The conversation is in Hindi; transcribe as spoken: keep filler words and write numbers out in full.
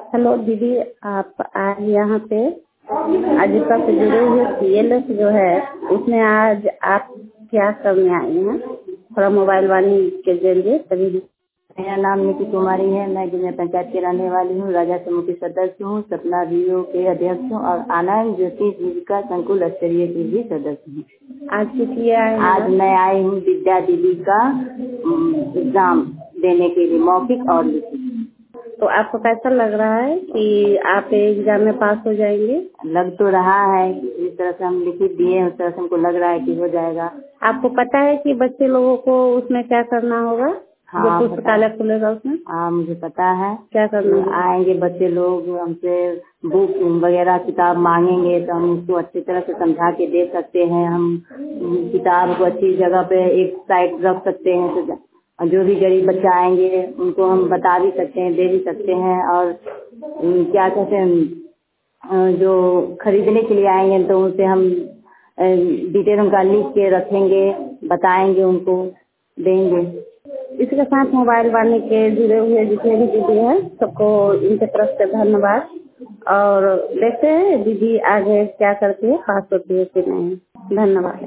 हेलो दीदी, आप आज यहाँ पे आजीविका से जुड़े हुए सी एल एस जो है उसमें आज आप क्या करने आई हैं? थोड़ा मोबाइल वाणी के जरिए सभी। मेरा नाम नीति कुमारी है। मैं जिला पंचायत की रहने वाली हूँ। राजा समूह की सदस्य हूँ, सपना वीओ के अध्यक्ष हूँ और आनंद ज्योति जीविका संकुल स्तरीय की भी सदस्य हूँ। आज किस लिए आए हैं? आज मैं आई हूँ विद्या दीदी का एग्जाम देने के लिए, मौखिक और लिखित। तो आपको कैसा लग रहा है कि आप एग्जाम में पास हो जाएंगे? लग तो रहा है, जिस तरह से हम लिखित दिए उस तरह से हमको लग रहा है कि हो जाएगा। आपको पता है कि बच्चे लोगों को उसमें क्या करना होगा? हाँ, जो पुस्तकालय खुलेगा उसमें हाँ मुझे पता है। क्या करना है? आएंगे बच्चे लोग, हमसे बुक वगैरह किताब मांगेंगे तो हम उसको अच्छी तरह से समझा के दे सकते हैं। हम किताब को अच्छी जगह पे एक साइड रख सकते हैं तो जो भी गरीब बच्चे आएंगे उनको हम बता भी सकते हैं, दे भी सकते हैं। और क्या कहते हैं, जो खरीदने के लिए आएंगे तो उनसे हम डिटेल उनका लिख के रखेंगे, बताएंगे, उनको देंगे। इसके साथ मोबाइल वाले के जुड़े हुए जितने भी दीदी हैं सबको इनके तरफ से धन्यवाद। और देखते हैं दीदी आगे क्या करती है, पास होती है कि नहीं। धन्यवाद।